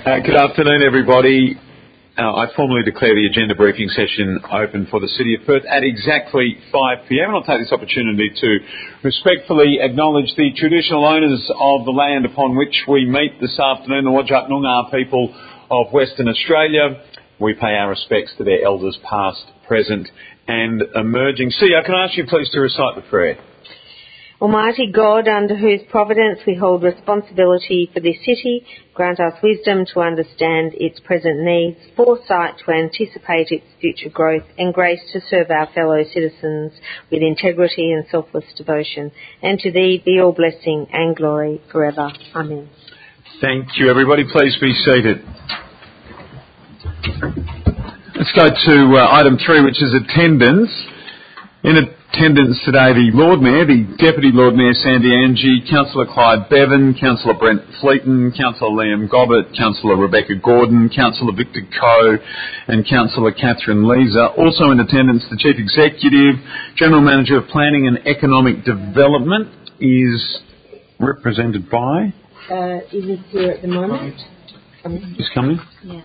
Good afternoon, everybody. I formally declare the agenda briefing session open for the City of Perth at exactly 5 p.m. and I'll take this opportunity to respectfully acknowledge the traditional owners of the land upon which we meet this afternoon, the Whadjuk Noongar people of Western Australia. We pay our respects to their elders past, present and emerging. CEO, can I ask you please to recite the prayer? Almighty God, under whose providence we hold responsibility for this city, grant us wisdom to understand its present needs, foresight to anticipate its future growth, and grace to serve our fellow citizens with integrity and selfless devotion. And to Thee be all blessing and glory forever. Amen. Thank you, everybody. Please be seated. Let's go to item 3, which is attendance. In attendance today, the Lord Mayor, the Deputy Lord Mayor Sandy Angie, Councillor Clyde Bevan, Councillor Brent Fleeton, Councillor Liam Gobbett, Councillor Rebecca Gordon, Councillor Victor Coe and Councillor Catherine Leeser. Also in attendance, the Chief Executive, General Manager of Planning and Economic Development is represented by... Is here at the moment? Is coming? Yeah.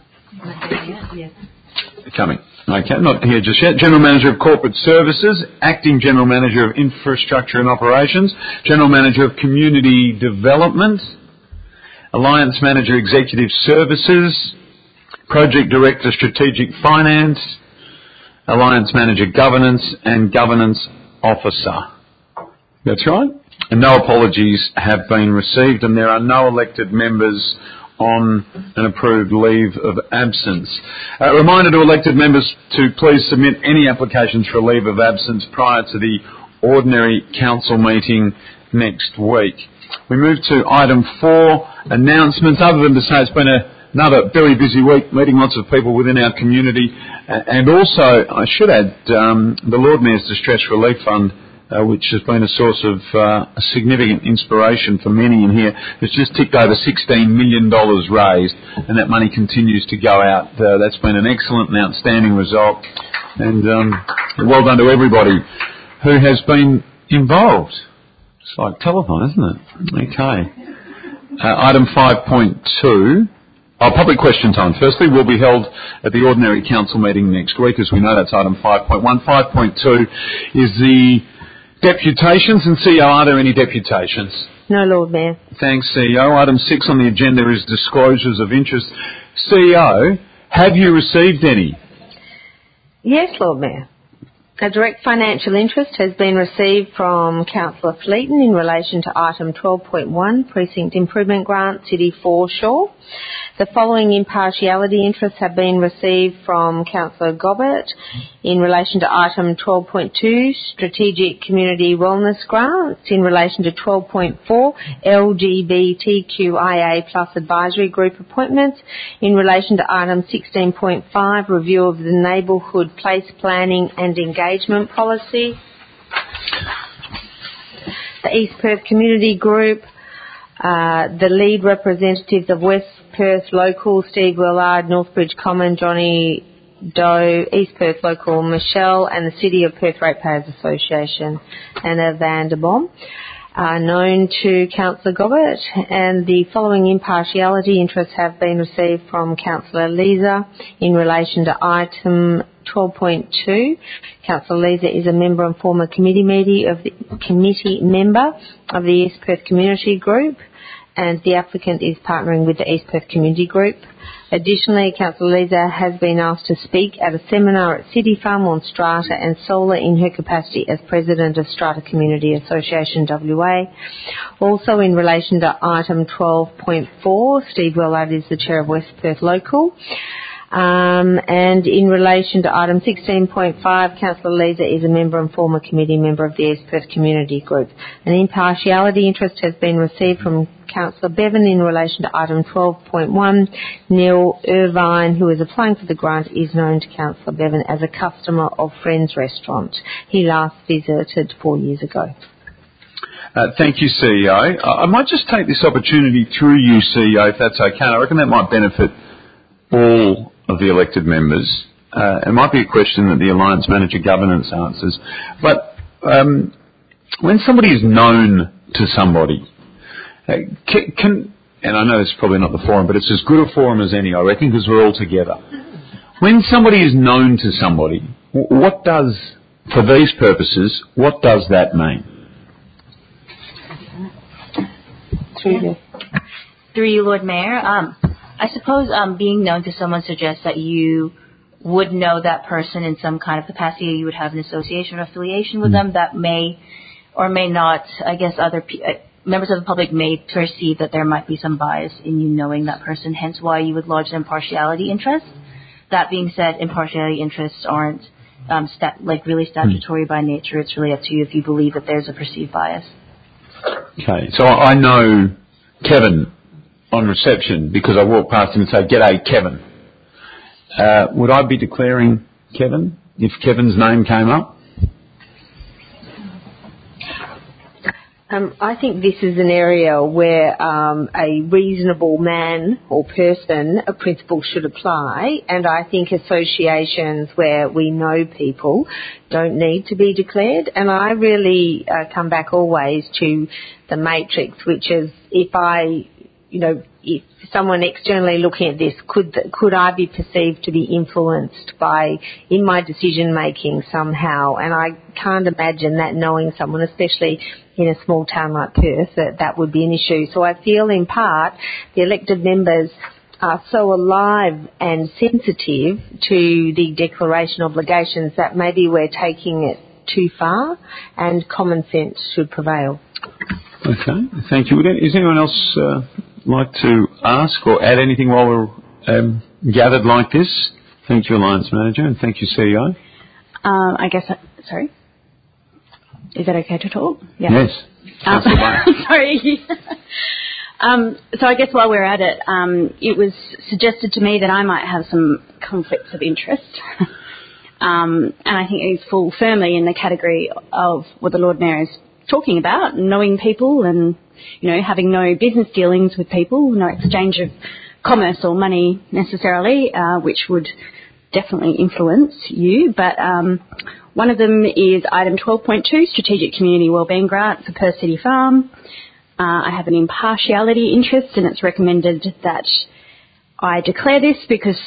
Yes. Coming. Okay, not here just yet. General Manager of Corporate Services, Acting General Manager of Infrastructure and Operations, General Manager of Community Development, Alliance Manager Executive Services, Project Director Strategic Finance, Alliance Manager Governance and Governance Officer. That's right. And no apologies have been received and there are no elected members on an approved leave of absence. A reminder to elected members to please submit any applications for a leave of absence prior to the ordinary council meeting next week. We move to item 4, announcements. Other than to say it's been another very busy week, meeting lots of people within our community, and also, I should add, the Lord Mayor's Distress Relief Fund, which has been a source of a significant inspiration for many in here. It's just ticked over $16 million raised, and that money continues to go out. That's been an excellent and outstanding result, and well done to everybody who has been involved. It's like telethon, isn't it? Okay. Item 5.2. Public question time, firstly, will be held at the ordinary council meeting next week. As we know, that's item 5.1. 5.2 is the deputations, and CEO, are there any deputations? No, Lord Mayor. Thanks, CEO. Item 6 on the agenda is disclosures of interest. CEO, have you received any? Yes, Lord Mayor. A direct financial interest has been received from Councillor Fleeton in relation to item 12.1, Precinct Improvement Grant, City Foreshore. The following impartiality interests have been received from Councillor Gobbett in relation to item 12.2, Strategic Community Wellness Grants, in relation to 12.4, LGBTQIA plus Advisory Group appointments, in relation to item 16.5, Review of the Neighbourhood Place Planning and Engagement Policy. The East Perth Community Group, the lead representatives of West Perth Local, Steve Willard, Northbridge Common, Johnny Doe, East Perth Local, Michelle, and the City of Perth Ratepayers Association, Anna van der Boom, are known to Councillor Gobbett, and the following impartiality interests have been received from Councillor Leeser in relation to item 12.2. Councillor Leeser is a member and former committee member of the East Perth Community Group, and the applicant is partnering with the East Perth Community Group. Additionally, Councillor Leeser has been asked to speak at a seminar at City Farm on Strata and Solar in her capacity as President of Strata Community Association WA. Also in relation to item 12.4, Steve Willard is the Chair of West Perth Local. And in relation to item 16.5, Councillor Leeser is a member and former committee member of the East Perth Community Group. An impartiality interest has been received from Councillor Bevan in relation to item 12.1. Neil Irvine, who is applying for the grant, is known to Councillor Bevan as a customer of Friends Restaurant. He last visited 4 years ago. Thank you, CEO. I might just take this opportunity through you, CEO, if that's okay. I reckon that might benefit all of the elected members. It might be a question that the Alliance Manager Governance answers. But when somebody is known to somebody, can and I know it's probably not the forum, but it's as good a forum as any, I reckon, because we're all together. When somebody is known to somebody, what does, for these purposes, what does that mean? Through you, Lord Mayor. I suppose being known to someone suggests that you would know that person in some kind of capacity. You would have an association or affiliation with them that may or may not, I guess, members of the public may perceive that there might be some bias in you knowing that person, hence why you would lodge an impartiality interest. That being said, impartiality interests aren't really statutory by nature. It's really up to you if you believe that there's a perceived bias. Okay, so I know Kevin on reception because I walk past him and say, "G'day, Kevin." Would I be declaring Kevin if Kevin's name came up? I think this is an area where a reasonable man or person, a principle should apply, and I think associations where we know people don't need to be declared. And I really come back always to the matrix, which is if someone externally looking at this, could I be perceived to be influenced in my decision making somehow? And I can't imagine that knowing someone, especially in a small town like Perth, that would be an issue. So I feel in part the elected members are so alive and sensitive to the declaration obligations that maybe we're taking it too far, and common sense should prevail. Okay, thank you. Is anyone else like to ask or add anything while we're gathered like this? Thank you, Alliance Manager, and thank you, CEO. Sorry. Is that okay to talk? Yeah. Yes. Sorry. So I guess while we're at it, it was suggested to me that I might have some conflicts of interest. And I think it's fall firmly in the category of what the Lord Mayor is talking about, knowing people and, having no business dealings with people, no exchange of commerce or money necessarily, which would definitely influence you. But one of them is item 12.2, Strategic Community Wellbeing Grant for Perth City Farm. I have an impartiality interest, and it's recommended that I declare this because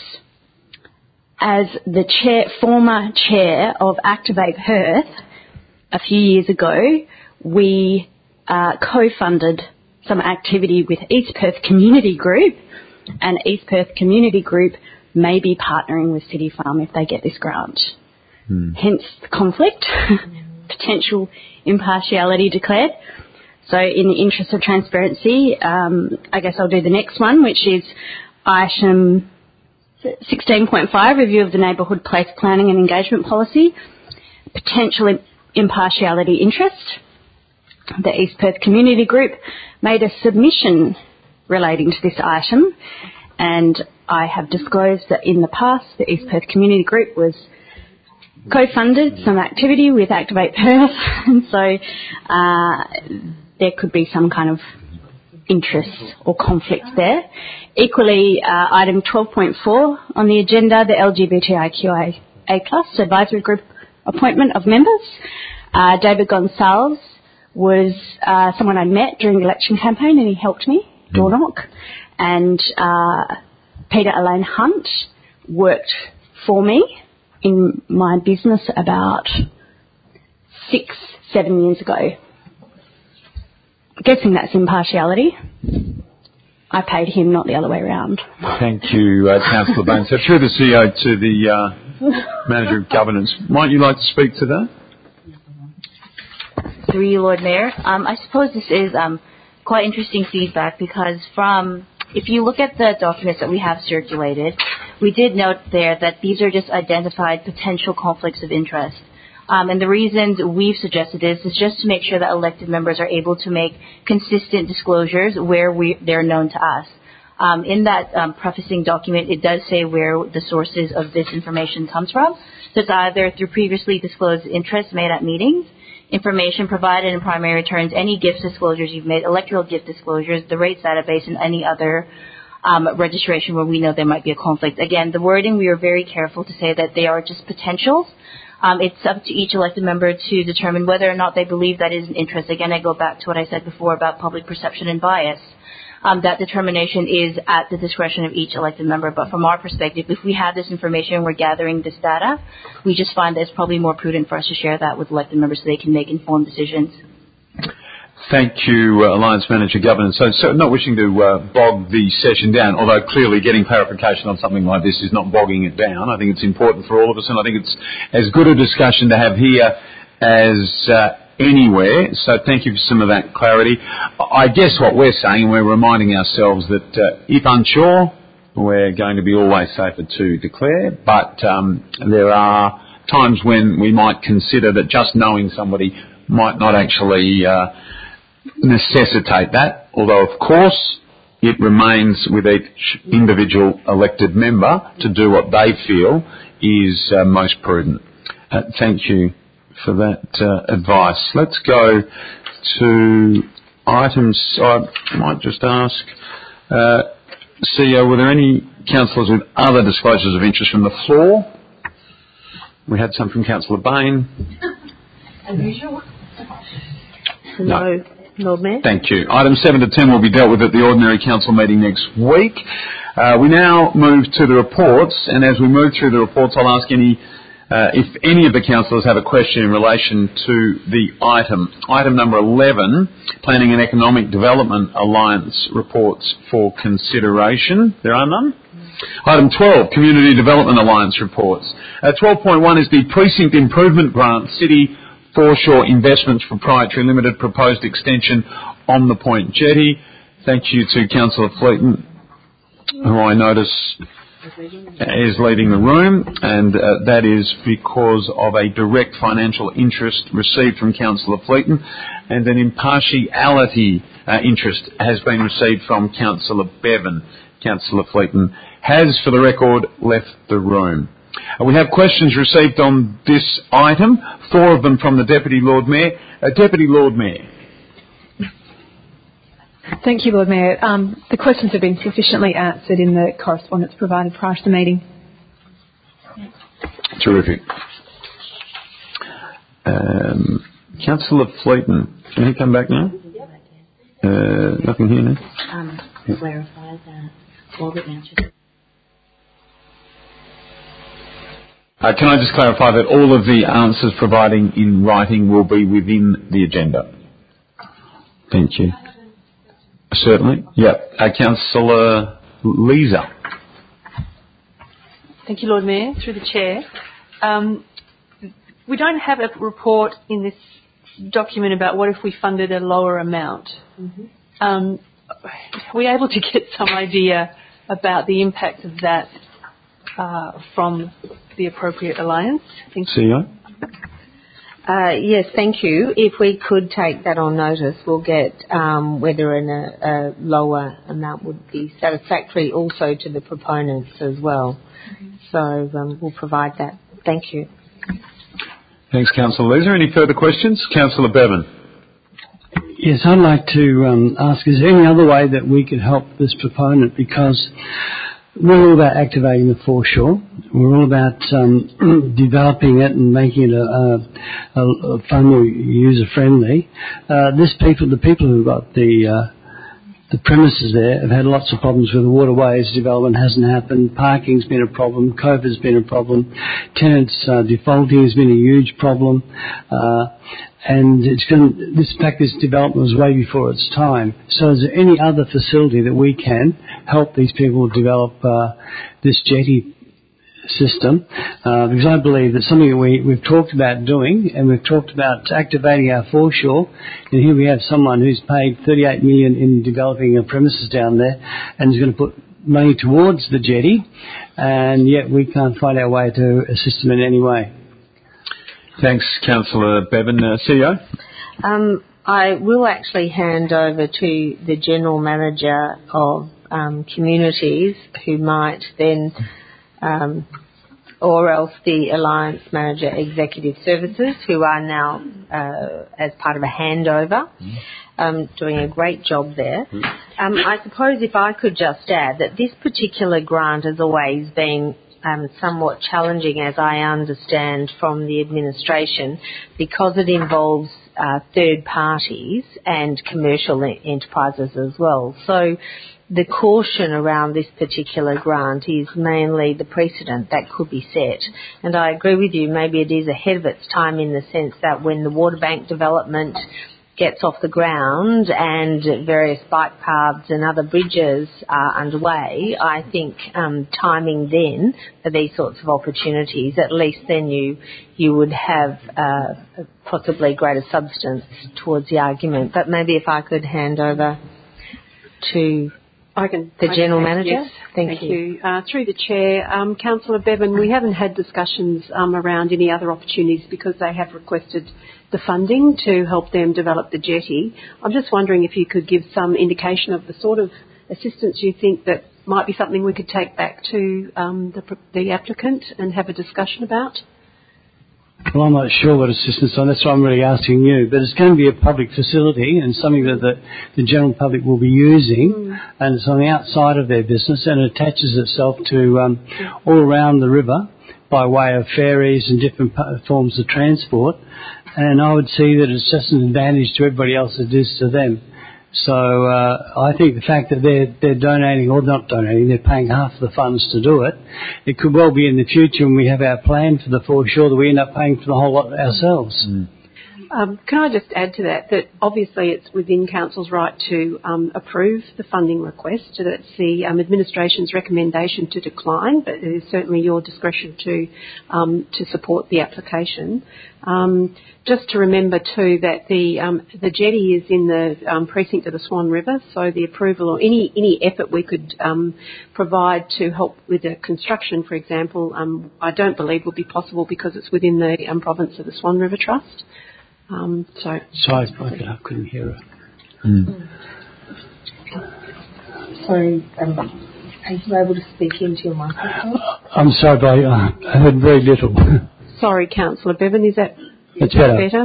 as the former chair of Activate Perth a few years ago, we co-funded some activity with East Perth Community Group, and East Perth Community Group may be partnering with City Farm if they get this grant. Hence the conflict, potential impartiality declared. So in the interest of transparency, I guess I'll do the next one, which is item 16.5, review of the neighbourhood place planning and engagement policy, potential impartiality interest. The East Perth Community Group made a submission relating to this item, and I have disclosed that in the past the East Perth Community Group was co-funded some activity with Activate Perth, and so there could be some kind of interest or conflict there. Equally, item 12.4 on the agenda, the LGBTIQA+ advisory group appointment of members. David Gonsalves was someone I met during the election campaign, and he helped me door knock. And Peter Elaine Hunt worked for me in my business about 6-7 years ago. Guessing that's impartiality. I paid him, not the other way around. Thank you, Councillor Bain. So through the CEO to the Manager of Governance, might you like to speak to that? Through you, Lord Mayor. I suppose this is quite interesting feedback because if you look at the documents that we have circulated, we did note there that these are just identified potential conflicts of interest. And the reasons we've suggested this is just to make sure that elected members are able to make consistent disclosures where they're known to us. In that prefacing document, it does say where the sources of this information comes from. So it's either through previously disclosed interests made at meetings, information provided in primary returns, any gift disclosures you've made, electoral gift disclosures, the rates database, and any other registration where we know there might be a conflict. Again, the wording, we are very careful to say that they are just potentials. It's up to each elected member to determine whether or not they believe that is an interest. Again, I go back to what I said before about public perception and bias. that determination is at the discretion of each elected member. But from our perspective, if we have this information, we're gathering this data, we just find that it's probably more prudent for us to share that with elected members so they can make informed decisions. Thank you, Alliance Manager Governance. So not wishing to bog the session down, although clearly getting clarification on something like this is not bogging it down. I think it's important for all of us, and I think it's as good a discussion to have here as anywhere. So thank you for some of that clarity. I guess what we're saying, we're reminding ourselves that if unsure, we're going to be always safer to declare, but there are times when we might consider that just knowing somebody might not actually necessitate that, although of course it remains with each individual elected member to do what they feel is most prudent. Thank you for that advice. Let's go to items. I might just ask, CEO, were there any councillors with other disclosures of interest from the floor? We had some from Councillor Bain. Unusual. No. Lord Mayor. Thank you. Items 7 to 10 will be dealt with at the ordinary council meeting next week. We now move to the reports, and as we move through the reports, I'll ask if any of the councillors have a question in relation to the item. Item number 11, Planning and Economic Development Alliance reports for consideration. There are none. Item 12, Community Development Alliance reports. 12.1 is the Precinct Improvement Grant City Foreshore Investments Proprietary Limited proposed extension on the Point Jetty. Thank you to Councillor Fleeton, who I notice is leaving the room, and that is because of a direct financial interest received from Councillor Fleeton, and an impartiality interest has been received from Councillor Bevan. Councillor Fleeton has, for the record, left the room. We have questions received on this item, 4 of them from the Deputy Lord Mayor. Deputy Lord Mayor. Thank you, Lord Mayor. The questions have been sufficiently answered in the correspondence provided prior to the meeting. Terrific. Councillor Fleeton, can he come back now? Nothing here now? Clarify that all the answers. Can I just clarify that all of the answers providing in writing will be within the agenda? Thank you. Certainly. Yep. Councillor Leeser. Thank you, Lord Mayor. Through the Chair. We don't have a report in this document about what if we funded a lower amount. Are we able to get some idea about the impact of that from the appropriate alliance? Thank you. CEO? Yes, thank you. If we could take that on notice, we'll get whether a lower amount would be satisfactory also to the proponents as well. So we'll provide that. Thank you. Thanks, Councillor Leeser. Any further questions? Councillor Bevan. Yes, I'd like to ask, is there any other way that we could help this proponent? Because we're all about activating the foreshore. We're all about developing it and making it far more user-friendly. The people who've got the premises there have had lots of problems with the waterways. Development hasn't happened. Parking's been a problem. COVID's been a problem. Tenants defaulting has been a huge problem. And this development was way before its time. So is there any other facility that we can help these people develop this jetty system? Because I believe that's something that we've talked about doing, and we've talked about activating our foreshore. And here we have someone who's paid $38 million in developing a premises down there and is going to put money towards the jetty, and yet we can't find our way to assist them in any way. Thanks, Councillor Bevan. CEO? I will actually hand over to the General Manager of Communities, who might then, or else the Alliance Manager Executive Services, who are now, as part of a handover, doing a great job there. I suppose if I could just add that this particular grant has always been somewhat challenging, as I understand from the administration, because it involves third parties and commercial enterprises as well. So the caution around this particular grant is mainly the precedent that could be set. And I agree with you, maybe it is ahead of its time in the sense that when the water bank development gets off the ground and various bike paths and other bridges are underway, I think timing then for these sorts of opportunities, at least then you would have possibly greater substance towards the argument. But maybe if I could hand over to the General Manager. Yes. Thank you. Through the Chair, Councillor Bevan, we haven't had discussions around any other opportunities because they have requested the funding to help them develop the jetty. I'm just wondering if you could give some indication of the sort of assistance you think that might be something we could take back to the applicant and have a discussion about. Well, I'm not sure what assistance on. That's why I'm really asking you. But it's going to be a public facility and something that the general public will be using, and it's on the outside of their business, and it attaches itself to all around the river by way of ferries and different forms of transport. And I would see that it's just an advantage to everybody else as it is to them. So I think the fact that they're donating, or not donating, they're paying half of the funds to do it. It could well be in the future when we have our plan for the foreshore that we end up paying for the whole lot ourselves. Can I just add to that obviously it's within Council's right to approve the funding request. That's the administration's recommendation to decline, but it is certainly your discretion to support the application. Just to remember too that the jetty is in the precinct of the Swan River, so the approval or any effort we could provide to help with the construction, for example, I don't believe will be possible because it's within the province of the Swan River Trust. Sorry, I couldn't hear her. Sorry, are you able to speak into your microphone? I'm sorry, but I heard very little. Sorry, Councillor Bevan, is that better?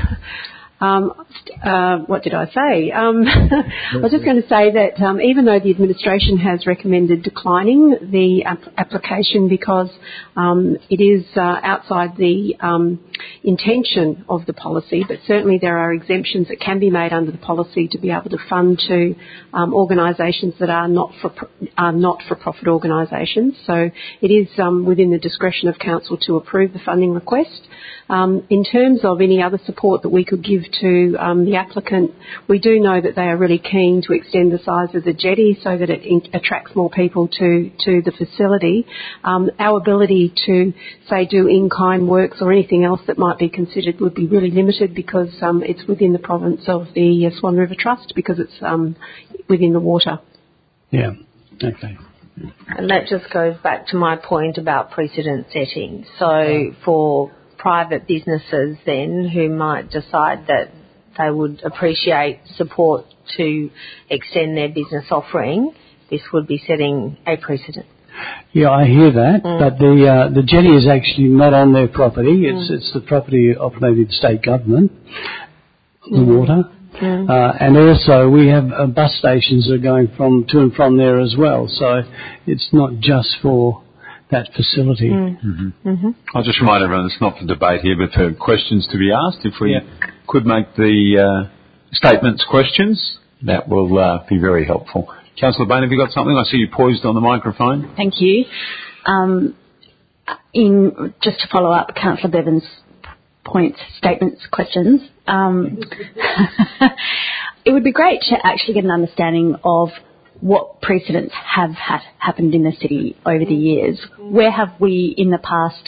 What did I say? I was just going to say that even though the administration has recommended declining the application because it is outside the intention of the policy, but certainly there are exemptions that can be made under the policy to be able to fund to organisations that are not-for-profit organisations. So it is within the discretion of Council to approve the funding request. In terms of any other support that we could give to the applicant, we do know that they are really keen to extend the size of the jetty so that it attracts more people to the facility. Our ability to, say, do in-kind works or anything else that might be considered would be really limited because it's within the province of the Swan River Trust because it's within the water. Yeah, okay. And that just goes back to my point about precedent setting. So for private businesses then who might decide that they would appreciate support to extend their business offering, this would be setting a precedent. Yeah, I hear that, but the jetty is actually not on their property. It's the property of maybe the state government, the water. And also we have bus stations that are going to and from there as well. So it's not just for that facility. I'll just remind everyone it's not for debate here, but for questions to be asked. If we could make the statements questions, that will be very helpful. Councillor Bain, have you got something? I see you poised on the microphone. Thank you. Just to follow up Councillor Bevan's points, statements, questions, it would be great to actually get an understanding of what precedents have happened in the city over the years. Where have we in the past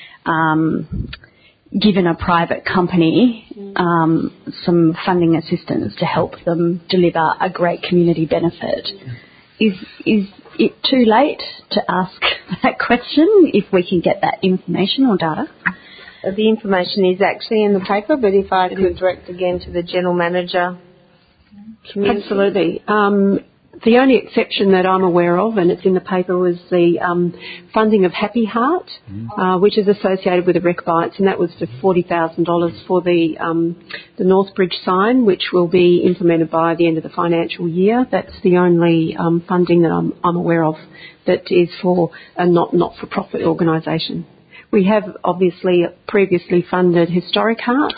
given a private company some funding assistance to help them deliver a great community benefit? Is it too late to ask that question if we can get that information or data? The information is actually in the paper, but if I could direct again to the General Manager. Absolutely. The only exception that I'm aware of, and it's in the paper, was the funding of Happy Heart, which is associated with the Wreck Bites, and that was for $40,000 for the Northbridge sign, which will be implemented by the end of the financial year. That's the only funding that I'm aware of that is for a not-for-profit organisation. We have obviously previously funded Historic Heart,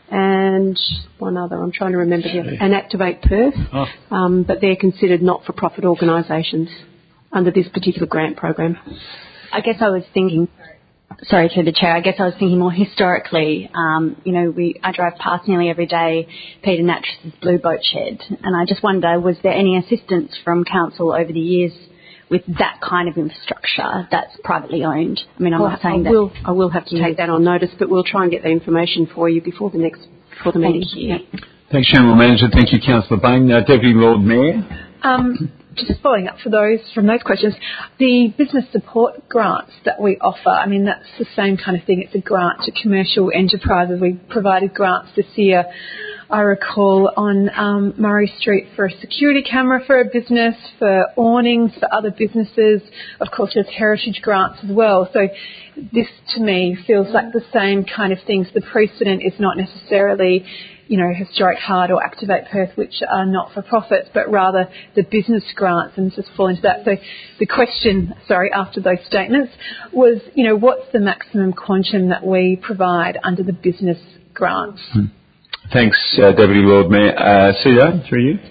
and one other, I'm trying to remember, and Activate Perth, but they're considered not-for-profit organisations under this particular grant program. I guess I was thinking, sorry through the chair, I guess I was thinking more historically. I drive past nearly every day Peter Natras's Blue Boat Shed, and I just wonder, was there any assistance from council over the years with that kind of infrastructure that's privately owned? I mean, I'm not saying that. I will have to take that on notice, but we'll try and get the information for you before the meeting. Thank you. Yeah. Thanks, General Manager. Thank you, Councillor Bain. Deputy Lord Mayor. Just following up from those questions, the business support grants that we offer, I mean, that's the same kind of thing. It's a grant to commercial enterprises. We provided grants this year, I recall, on Murray Street for a security camera for a business, for awnings for other businesses. Of course, there's heritage grants as well. So this, to me, feels like the same kind of things. The precedent is not necessarily, Historic Heart or Activate Perth, which are not-for-profits, but rather the business grants, and just fall into that. So the question, after those statements was, what's the maximum quantum that we provide under the business grants? Thanks, Deputy Lord Mayor. CEO, through you.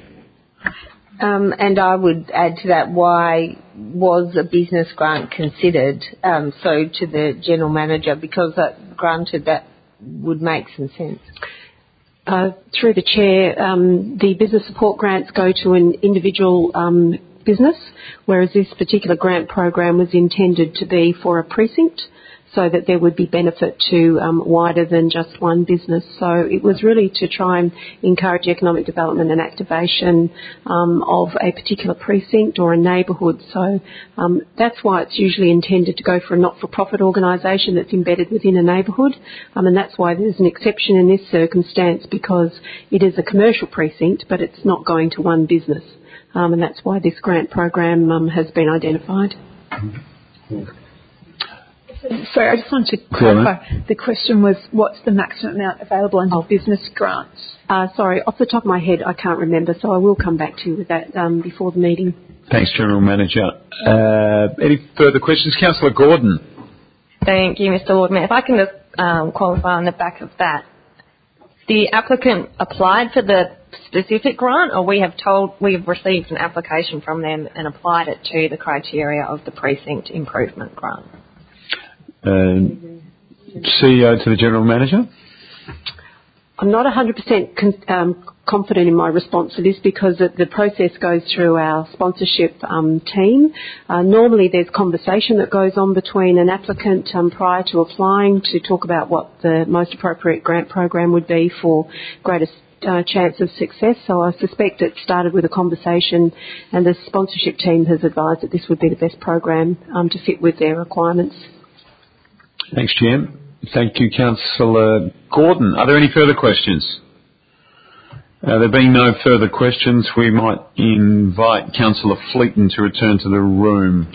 And I would add to that, why was a business grant considered? So to the General Manager, because granted that would make some sense. Through the Chair, the business support grants go to an individual business, whereas this particular grant program was intended to be for a precinct, so that there would be benefit to wider than just one business. So it was really to try and encourage economic development and activation of a particular precinct or a neighbourhood. So that's why it's usually intended to go for a not-for-profit organisation that's embedded within a neighbourhood, and that's why there's an exception in this circumstance, because it is a commercial precinct, but it's not going to one business, and that's why this grant program has been identified. Sorry, I just wanted to clarify. The question was, what's the maximum amount available under business grants? Sorry, off the top of my head, I can't remember, so I will come back to you with that before the meeting. Thanks, General Manager. Any further questions? Councillor Gordon. Thank you, Mr. Lord Mayor. If I can just qualify on the back of that. The applicant applied for the specific grant, or we have received an application from them and applied it to the criteria of the precinct improvement grant? CEO to the General Manager. I'm not 100% confident in my response to this, because the process goes through our sponsorship team. Normally there's conversation that goes on between an applicant prior to applying to talk about what the most appropriate grant program would be for greatest chance of success. So I suspect it started with a conversation, and the sponsorship team has advised that this would be the best program to fit with their requirements. Thanks, Jim. Thank you, Councillor Gordon. Are there any further questions? There being no further questions, we might invite Councillor Fleeton to return to the room.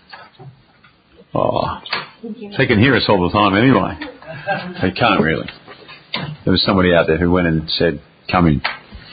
They can hear us all the time anyway. They can't really. There was somebody out there who went and said, come in.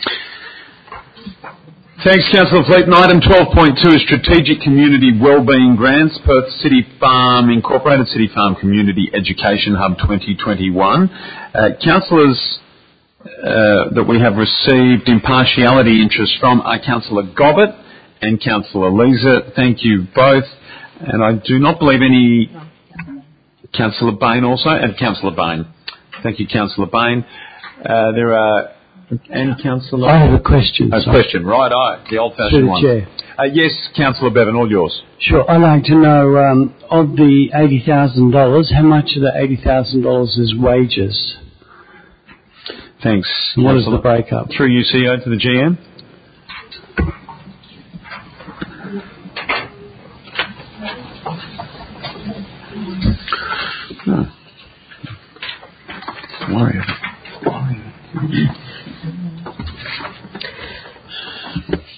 Thanks, Councillor Fleeton. Item 12.2 is Strategic Community Wellbeing Grants, Perth City Farm Incorporated, City Farm Community Education Hub 2021. Councillors that we have received impartiality interest from are Councillor Gobbett and Councillor Leeser. Thank you both. And I do not believe any... Councillor Bain also, and Councillor Bain. Thank you, Councillor Bain. There are... And Councillor... I have a question. A question, right, the old-fashioned one. Chair. Yes, Councillor Bevan, all yours. Sure. I'd like to know, of the $80,000, how much of the $80,000 is wages? Thanks. What is the breakup? Through you, CEO, to the GM.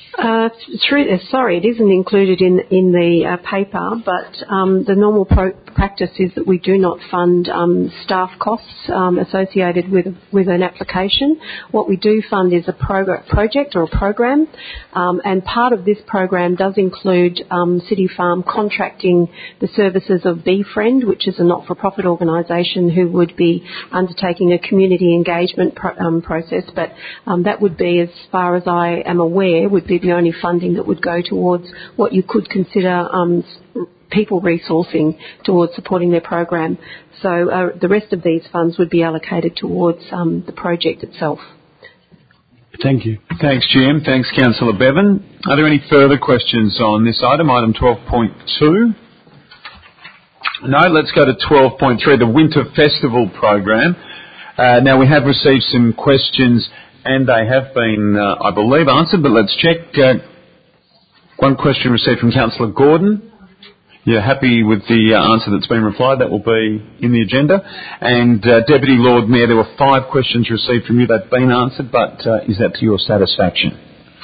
Sorry, it isn't included in the paper, but the normal practice is that we do not fund staff costs associated with an application. What we do fund is a project or a program, and part of this program does include City Farm contracting the services of BeFriend, which is a not-for-profit organisation who would be undertaking a community engagement process, but that would be, as far as I am aware, would be the only funding that would go towards what you could consider people resourcing towards supporting their program. So the rest of these funds would be allocated towards the project itself. Thank you. Thanks, Jim. Thanks, Councillor Bevan. Are there any further questions on this item 12.2? No, let's go to 12.3, the Winter Festival program. Now, we have received some questions and they have been, I believe, answered, but let's check. One question received from Councillor Gordon. You're happy with the answer that's been replied? That will be in the agenda. And Deputy Lord Mayor, there were 5 questions received from you that have been answered, but is that to your satisfaction?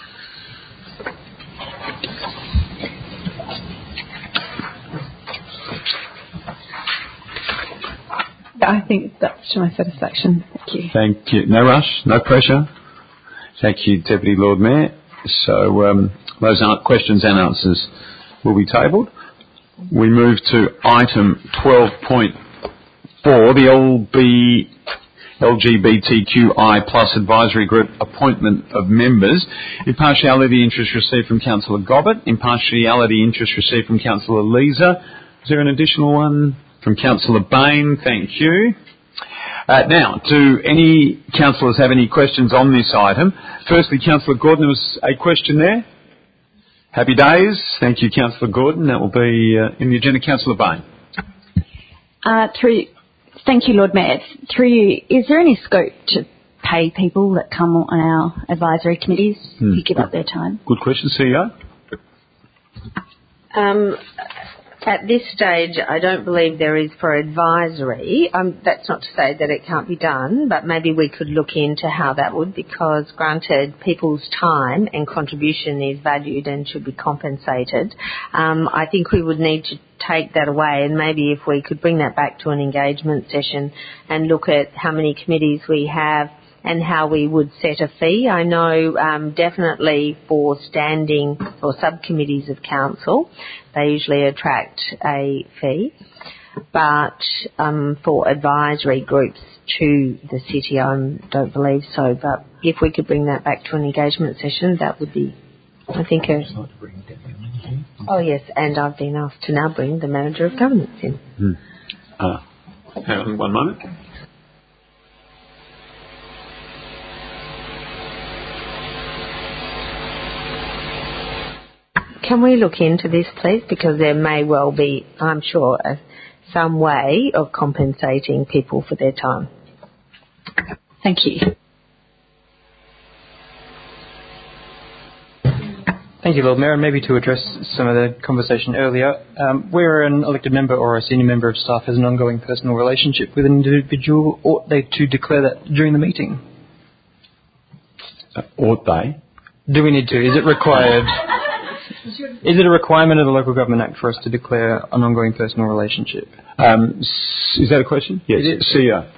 I think that's to my satisfaction. Thank you. Thank you. No rush, no pressure. Thank you, Deputy Lord Mayor. So those questions and answers will be tabled. We move to item 12.4, the LGBTQI plus advisory group appointment of members. Impartiality interest received from Councillor Gobbett. Impartiality interest received from Councillor Leeser. Is there an additional one? From Councillor Bain, thank you. Now, do any councillors have any questions on this item? Firstly, Councillor Gordon, there was a question there. Happy days. Thank you, Councillor Gordon. That will be in the agenda. Councillor Bain. Thank you, Lord Mayor. Through you, is there any scope to pay people that come on our advisory committees to give up their time? Good question, CEO. At this stage, I don't believe there is for advisory. That's not to say that it can't be done, but maybe we could look into how that would, because granted, people's time and contribution is valued and should be compensated. I think we would need to take that away, and maybe if we could bring that back to an engagement session and look at how many committees we have and how we would set a fee. I know definitely for standing or subcommittees of council, they usually attract a fee. But for advisory groups to the city, I don't believe so. But if we could bring that back to an engagement session, that would be, I think, oh yes, and I've been asked to now bring the Manager of Governance in. Hang on one moment. Can we look into this, please? Because there may well be, I'm sure, some way of compensating people for their time. Thank you. Thank you, Lord Mayor. And maybe to address some of the conversation earlier, where an elected member or a senior member of staff has an ongoing personal relationship with an individual, ought they to declare that during the meeting? Ought they? Do we need to? Is it required? Is it a requirement of the Local Government Act for us to declare an ongoing personal relationship? Is that a question? Yes. It is. CEO.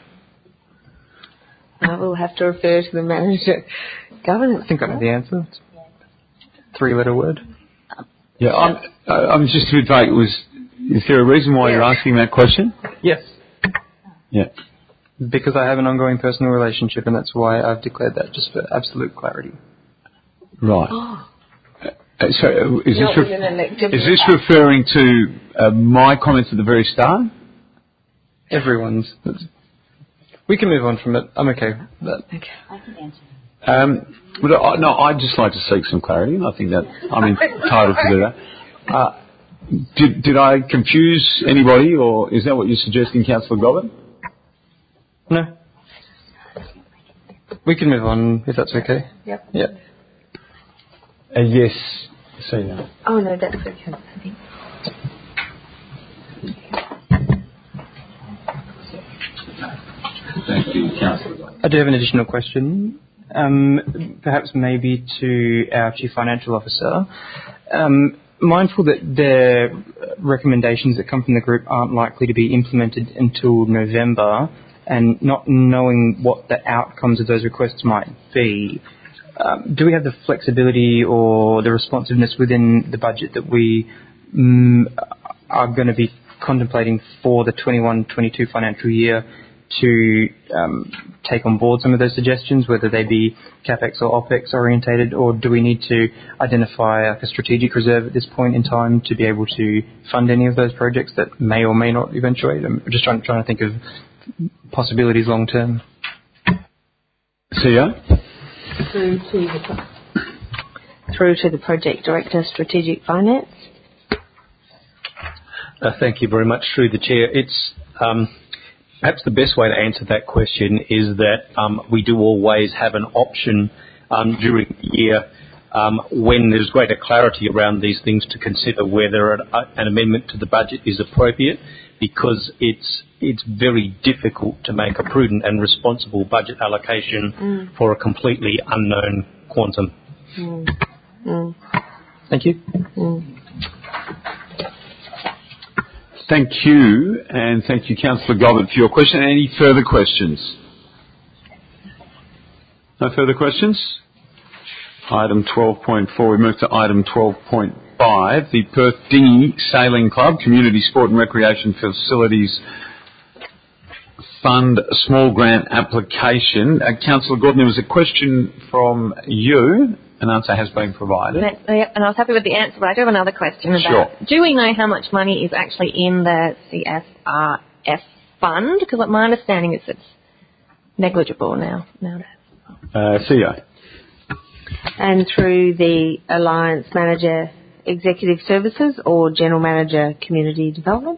I will have to refer to the Manager Governance. I think I know the answer. 3-letter word. Yeah, I'm just a bit vague. Is there a reason why you're asking that question? Yes. Yeah. Because I have an ongoing personal relationship, and that's why I've declared that, just for absolute clarity. Right. Oh. So is this referring to my comments at the very start? Everyone's. We can move on from it. I'm okay with that. Okay. I can answer. No, I'd just like to seek some clarity, and I think that I'm entitled to do that. Did I confuse anybody, or is that what you're suggesting, Councillor Gobbett? No. We can move on, if that's okay. Yep. Yeah. Yes. CEO. Oh, no, that's okay, I think. Thank you, Councillor. I do have an additional question, perhaps maybe to our Chief Financial Officer. mindful that the recommendations that come from the group aren't likely to be implemented until November, and not knowing what the outcomes of those requests might be, do we have the flexibility or the responsiveness within the budget that we are going to be contemplating for the 21-22 financial year to take on board some of those suggestions, whether they be CapEx or OpEx orientated, or do we need to identify a strategic reserve at this point in time to be able to fund any of those projects that may or may not eventuate? I'm just trying to think of possibilities long term. CEO? Through to the Project Director, Strategic Finance. Thank you very much. Through the Chair. It's perhaps the best way to answer that question is that we do always have an option during the year when there's greater clarity around these things to consider whether an amendment to the budget is appropriate, because it's very difficult to make a prudent and responsible budget allocation for a completely unknown quantum. Thank you. Thank you, and thank you, Councillor Gobbett, for your question. Any further questions? No further questions? Item 12.4. We move to item 12.5, the Perth Dinghy Sailing Club Community Sport and Recreation Facilities Fund Small Grant Application. Councillor Gordon, there was a question from you. An answer has been provided. Yep, and I was happy with the answer, but I do have another question about, do we know how much money is actually in the CSRF fund? Because my understanding is it's negligible nowadays. CEO. And through the Alliance Manager Executive Services or General Manager Community Development?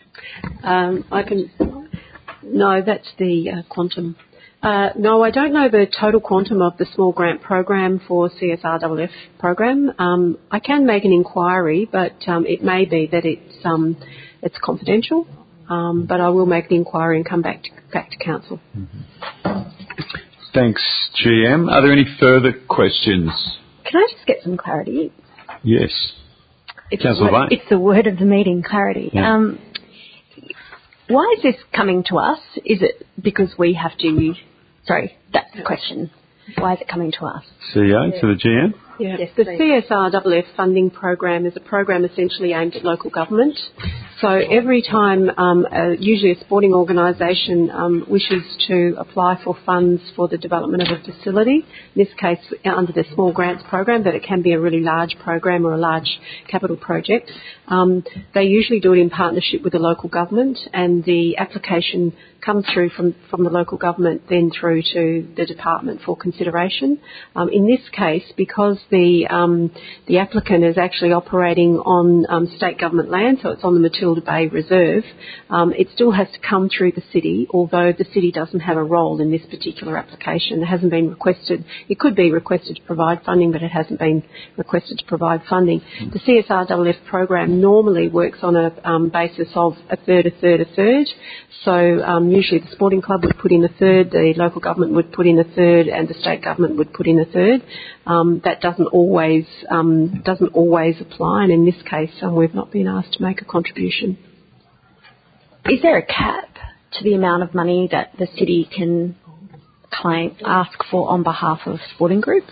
No, that's the quantum. No, I don't know the total quantum of the small grant program for CSRFF program. I can make an inquiry, but it may be that it's confidential. But I will make the inquiry and come back to council. Thanks, GM. Are there any further questions? Can I just get some clarity? Yes. Councillor Vane. It's the word of the meeting, clarity. Yeah. Why is this coming to us? Is it because we have to... Sorry, that's the question. Why is it coming to us? CEO to the GM. Yes, the CSRFF funding program is a program essentially aimed at local government. So every time usually a sporting organisation wishes to apply for funds for the development of a facility, in this case under the small grants program, but it can be a really large program or a large capital project, they usually do it in partnership with the local government, and the application comes through from the local government then through to the department for consideration. In this case, because the applicant is actually operating on state government land, so it's on the Matilda Bay Reserve, it still has to come through the city, although the city doesn't have a role in this particular application. It hasn't been requested. It could be requested to provide funding, but it hasn't been requested to provide funding. The CSRFF program normally works on a basis of a third. So usually the sporting club would put in a third, the local government would put in a third, and the state government would put in a third. That doesn't always apply, and in this case we've not been asked to make a contribution. Is there a cap to the amount of money that the city can ask for on behalf of sporting groups?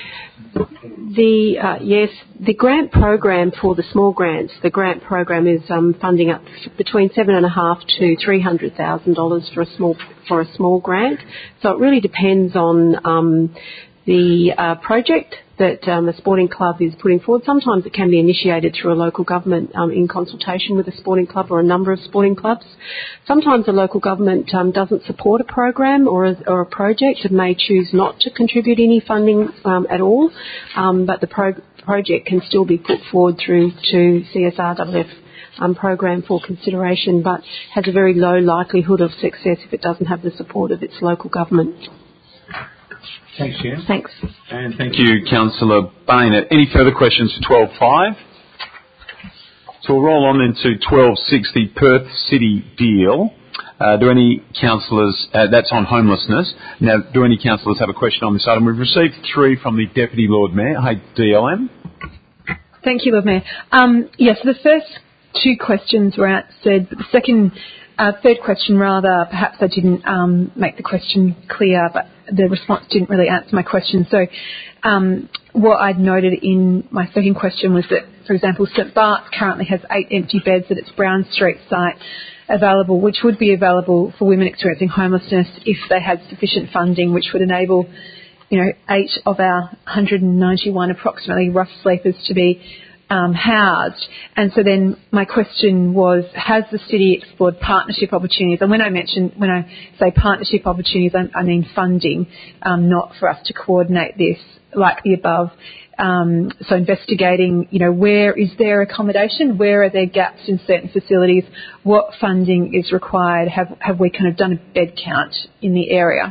Yes, the grant program for the small grants, the grant program is funding up between $7,500 to $300,000 for a small grant. So it really depends on the project that the sporting club is putting forward. Sometimes it can be initiated through a local government in consultation with a sporting club or a number of sporting clubs. Sometimes the local government doesn't support a program or a project and may choose not to contribute any funding at all, but the project can still be put forward through to CSRFF program for consideration, but has a very low likelihood of success if it doesn't have the support of its local government. Thanks, Jen. Thanks. And thank you, Councillor Baynett. Any further questions for 12.5? So we'll roll on into 12.6, the Perth City deal. Do any councillors, that's on homelessness. Now, do any councillors have a question on this item? We've received 3 from the Deputy Lord Mayor. Hey, DLM. Thank you, Lord Mayor. Yes, the first two questions were answered, but the third question rather, perhaps I didn't make the question clear, but the response didn't really answer my question. So what I'd noted in my second question was that, for example, St Bart's currently has 8 empty beds at its Brown Street site available, which would be available for women experiencing homelessness if they had sufficient funding, which would enable 8 of our 191 approximately rough sleepers to be housed. And so then my question was, has the city explored partnership opportunities? And when I say partnership opportunities, I mean funding, not for us to coordinate this like the above. So investigating, where is there accommodation? Where are there gaps in certain facilities? What funding is required? Have we kind of done a bed count in the area?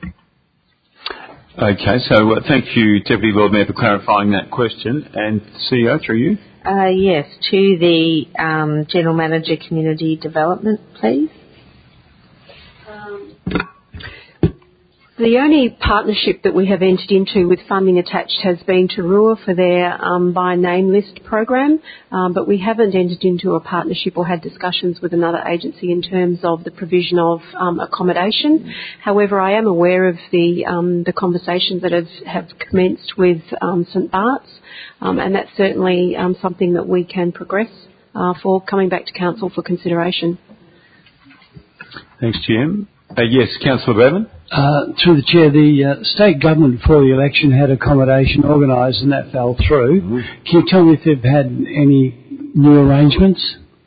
Okay, so thank you, Deputy Lord Mayor, for clarifying that question. And CEO, through you. Yes, to the General Manager Community Development, please. The only partnership that we have entered into with funding attached has been Tarua for their by name list program, but we haven't entered into a partnership or had discussions with another agency in terms of the provision of accommodation. However, I am aware of the conversations that have commenced with St Bart's, and that's certainly something that we can progress for coming back to Council for consideration. Thanks, GM. Yes, Councillor Bevan. Through the Chair, the state government before the election had accommodation organised and that fell through. Mm-hmm. Can you tell me if they've had any new arrangements?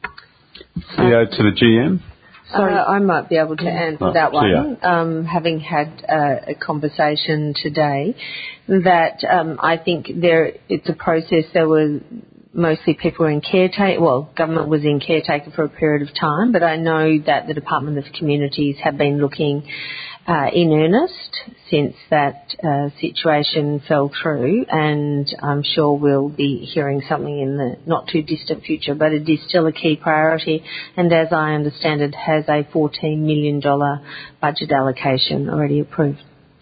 CEO to the GM. Sorry, I might be able to answer that one. Having had a conversation today, that I think it's a process. There were mostly people were in caretaker. Well, government was in caretaker for a period of time, but I know that the Department of Communities have been looking in earnest since that situation fell through, and I'm sure we'll be hearing something in the not too distant future, but it is still a key priority, and as I understand it, has a $14 million budget allocation already approved.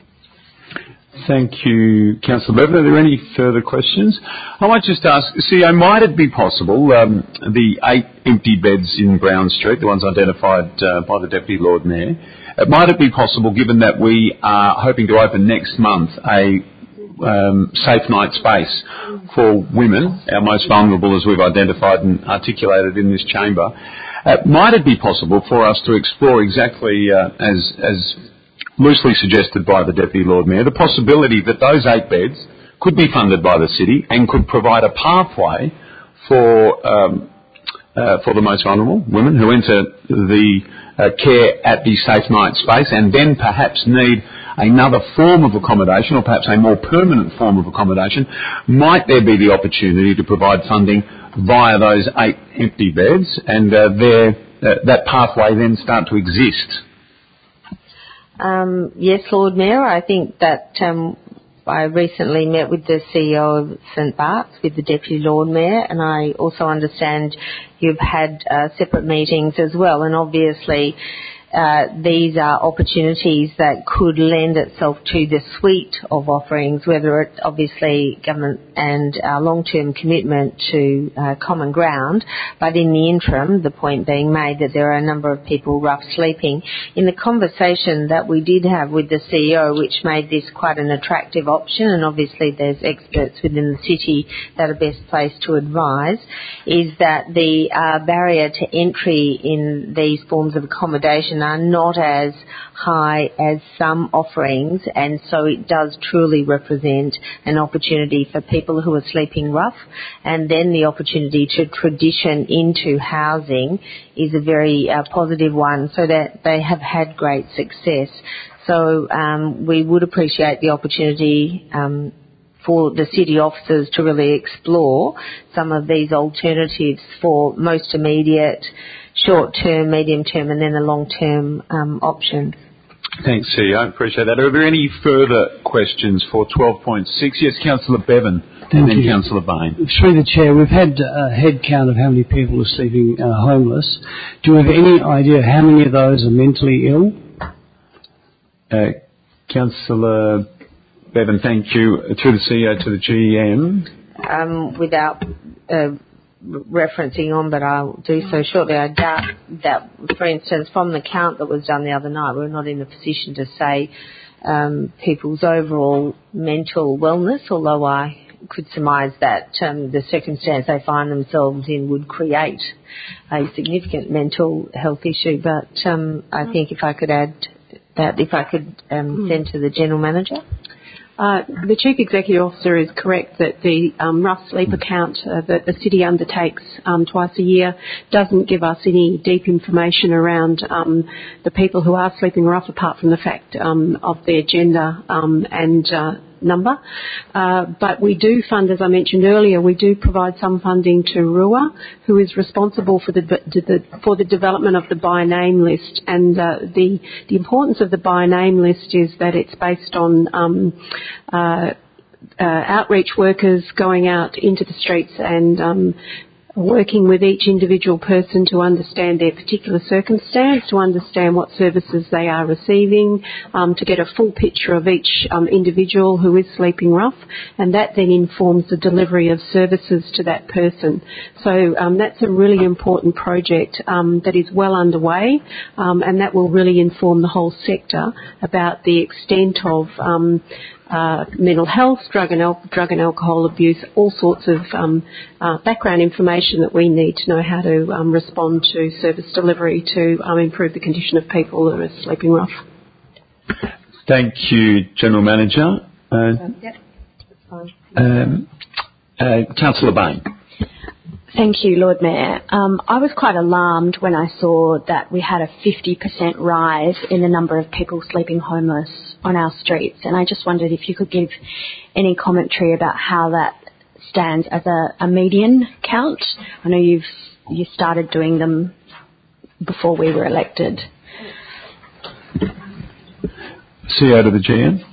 Thank you, Councillor Bevan. Are there any further questions? I might just ask, CEO, might it be possible, the 8 empty beds in Brown Street, the ones identified by the Deputy Lord Mayor, might it be possible, given that we are hoping to open next month a safe night space for women, our most vulnerable as we've identified and articulated in this chamber, might it be possible for us to explore exactly as loosely suggested by the Deputy Lord Mayor, the possibility that those 8 beds could be funded by the city and could provide a pathway for the most vulnerable women who enter the care at the safe night space and then perhaps need another form of accommodation or perhaps a more permanent form of accommodation. Might there be the opportunity to provide funding via those 8 empty beds and that pathway then start to exist? Yes, Lord Mayor, I think that I recently met with the CEO of St Bart's, with the Deputy Lord Mayor, and I also understand you've had separate meetings as well, and obviously these are opportunities that could lend itself to the suite of offerings, whether it's obviously government and our long-term commitment to common ground, but in the interim, the point being made that there are a number of people rough sleeping. In the conversation that we did have with the CEO, which made this quite an attractive option, and obviously there's experts within the city that are best placed to advise, is that the barrier to entry in these forms of accommodation are not as high as some offerings, and so it does truly represent an opportunity for people who are sleeping rough, and then the opportunity to transition into housing is a very positive one, so that they have had great success. So we would appreciate the opportunity for the city officers to really explore some of these alternatives for most immediate, short-term, medium-term, and then the long-term option. Thanks, CEO. I appreciate that. Are there any further questions for 12.6? Yes, Councillor Bevan and then Councillor Bain. Through the Chair, we've had a head count of how many people are sleeping homeless. Do you have any idea how many of those are mentally ill? Councillor Bevan, thank you. Through the CEO to the GM. without referencing on, but I'll do so shortly. I doubt that, for instance, from the count that was done the other night, we're not in a position to say people's overall mental wellness, although I could surmise that the circumstance they find themselves in would create a significant mental health issue. But I think if I could add that, if I could send to the General Manager. The Chief Executive Officer is correct that the rough sleep account that the city undertakes twice a year doesn't give us any deep information around the people who are sleeping rough, apart from the fact of their gender and number. But we do fund, as I mentioned earlier, we do provide some funding to RUA, who is responsible for the development of the by name list. And the importance of the by name list is that it's based on outreach workers going out into the streets and working with each individual person to understand their particular circumstance, to understand what services they are receiving, to get a full picture of each individual who is sleeping rough, and that then informs the delivery of services to that person. So that's a really important project that is well underway, and that will really inform the whole sector about the extent of mental health, drug and alcohol abuse, all sorts of background information that we need to know how to respond to service delivery to improve the condition of people that are sleeping rough. Thank you, General Manager. Councillor Bain. Thank you, Lord Mayor. I was quite alarmed when I saw that we had a 50% rise in the number of people sleeping homeless on our streets, and I just wondered if you could give any commentary about how that stands as a median count. I know you started doing them before we were elected. CEO to the GM.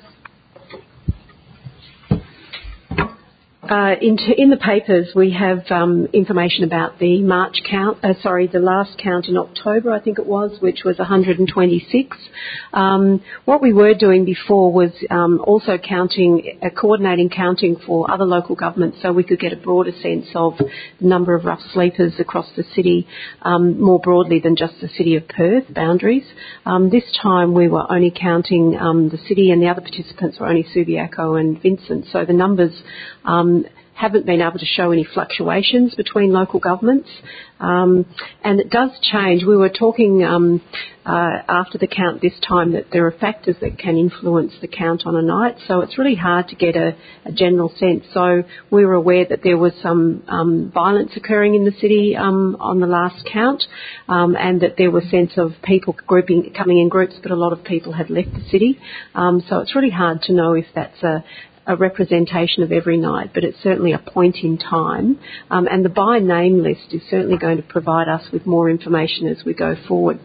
In the papers, we have information about the the last count in October, I think it was, which was 126. What we were doing before was also coordinating counting for other local governments, so we could get a broader sense of the number of rough sleepers across the city, more broadly than just the city of Perth boundaries. This time we were only counting the city, and the other participants were only Subiaco and Vincent, so the numbers haven't been able to show any fluctuations between local governments. And it does change. We were talking after the count this time that there are factors that can influence the count on a night, so it's really hard to get a general sense. So we were aware that there was some violence occurring in the city on the last count, and that there was a sense of people coming in groups, but a lot of people had left the city. So it's really hard to know if that's a representation of every night, but it's certainly a point in time. And the by name list is certainly going to provide us with more information as we go forward.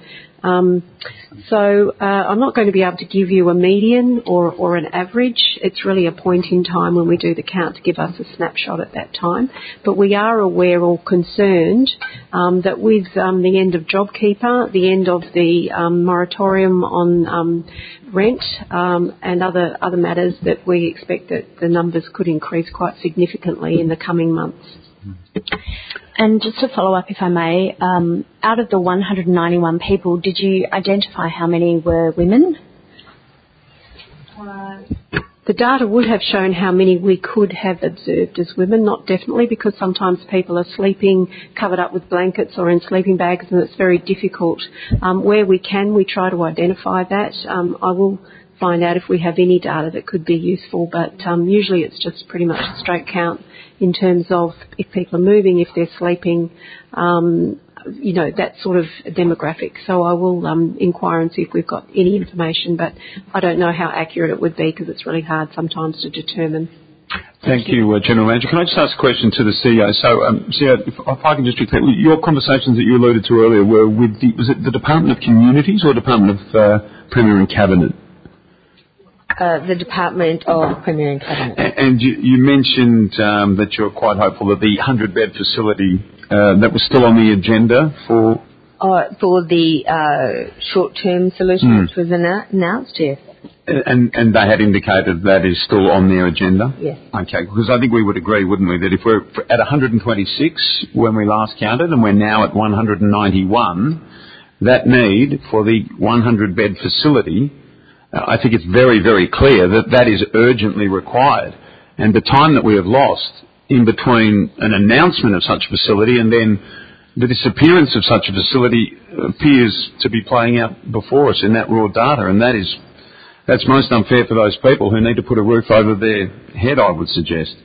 So I'm not going to be able to give you a median or an average. It's really a point in time when we do the count to give us a snapshot at that time. But we are aware or concerned that with the end of JobKeeper, the end of the moratorium on rent and other matters, that we expect that the numbers could increase quite significantly in the coming months. And just to follow up, if I may, out of the 191 people, did you identify how many were women? The data would have shown how many we could have observed as women, not definitely, because sometimes people are sleeping covered up with blankets or in sleeping bags, and it's very difficult. Where we can, we try to identify that. I will find out if we have any data that could be useful, but usually it's just pretty much a straight count in terms of if people are moving, if they're sleeping, that sort of demographic. So I will inquire and see if we've got any information, but I don't know how accurate it would be because it's really hard sometimes to determine. Thank you, General Manager. Can I just ask a question to the CEO? So, CEO, if I can just be clear, your conversations that you alluded to earlier were with was it the Department of Communities or Department of Premier and Cabinet? The Department of Premier and Cabinet. And you mentioned that you're quite hopeful that the 100-bed facility that was still on the agenda for the short-term solution, which was announced, yes. And they had indicated that is still on their agenda? Yes. Okay, because I think we would agree, wouldn't we, that if we're at 126 when we last counted and we're now at 191, that need for the 100-bed facility, I think it's very, very clear that that is urgently required. And the time that we have lost in between an announcement of such a facility and then the disappearance of such a facility appears to be playing out before us in that raw data, and that's most unfair for those people who need to put a roof over their head, I would suggest.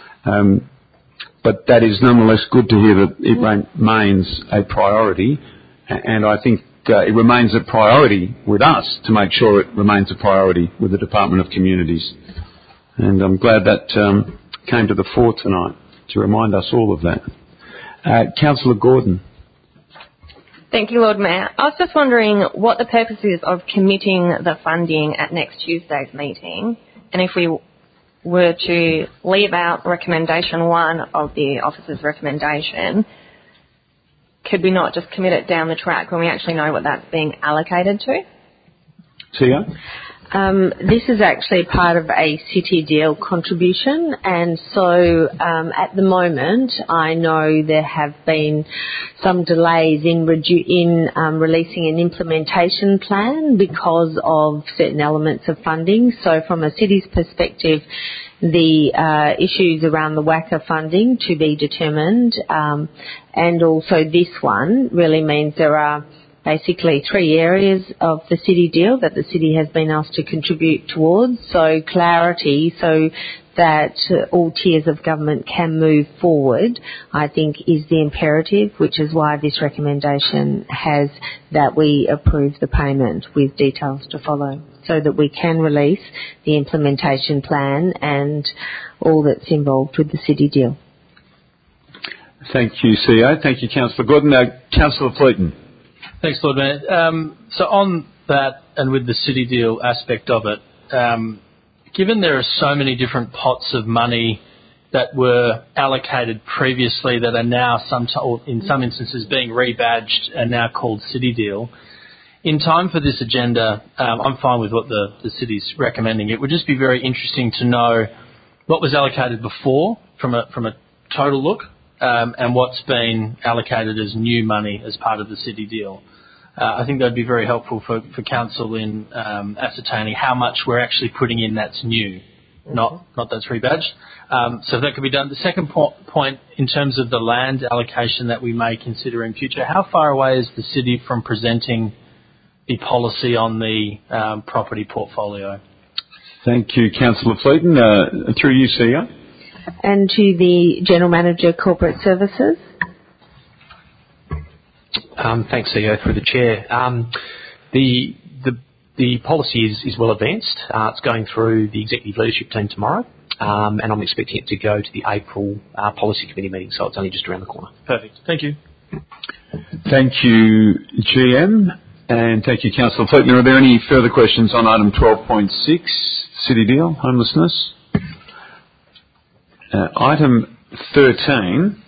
But that is nonetheless good to hear that it remains a priority, and I think it remains a priority with us to make sure it remains a priority with the Department of Communities. And I'm glad that came to the fore tonight to remind us all of that. Councillor Gordon. Thank you, Lord Mayor. I was just wondering what the purpose is of committing the funding at next Tuesday's meeting, and if we were to leave out recommendation 1 of the officer's recommendation, could we not just commit it down the track when we actually know what that's being allocated to? Tia? This is actually part of a city deal contribution, and so at the moment I know there have been some delays in releasing an implementation plan because of certain elements of funding. So from a city's perspective, the issues around the WACA funding to be determined, and also this one really means there are basically 3 areas of the city deal that the city has been asked to contribute towards. So clarity, so that all tiers of government can move forward, I think is the imperative, which is why this recommendation has that we approve the payment with details to follow, so that we can release the implementation plan and all that's involved with the city deal. Thank you, CEO. Thank you, Councillor Gordon. Now, Councillor Fleeton. Thanks, Lord Mayor. So on that and with the city deal aspect of it, given there are so many different pots of money that were allocated previously that are now in some instances being rebadged and now called city deal, in time for this agenda, I'm fine with what the city's recommending. It would just be very interesting to know what was allocated before from a total look, and what's been allocated as new money as part of the city deal. I think that would be very helpful for council in ascertaining how much we're actually putting in that's new, not that's rebadged. So if that could be done. The second point, in terms of the land allocation that we may consider in future, how far away is the city from presenting the policy on the property portfolio? Thank you, Councillor Fleeton. Through you, CEO. And to the General Manager, Corporate Services. Thanks, CEO, through the Chair. The policy is well advanced. It's going through the Executive Leadership Team tomorrow, and I'm expecting it to go to the April Policy Committee meeting, so it's only just around the corner. Perfect. Thank you. Thank you, GM, and thank you, Councillor Fleeton. Are there any further questions on item 12.6, City Deal, homelessness? Item 13.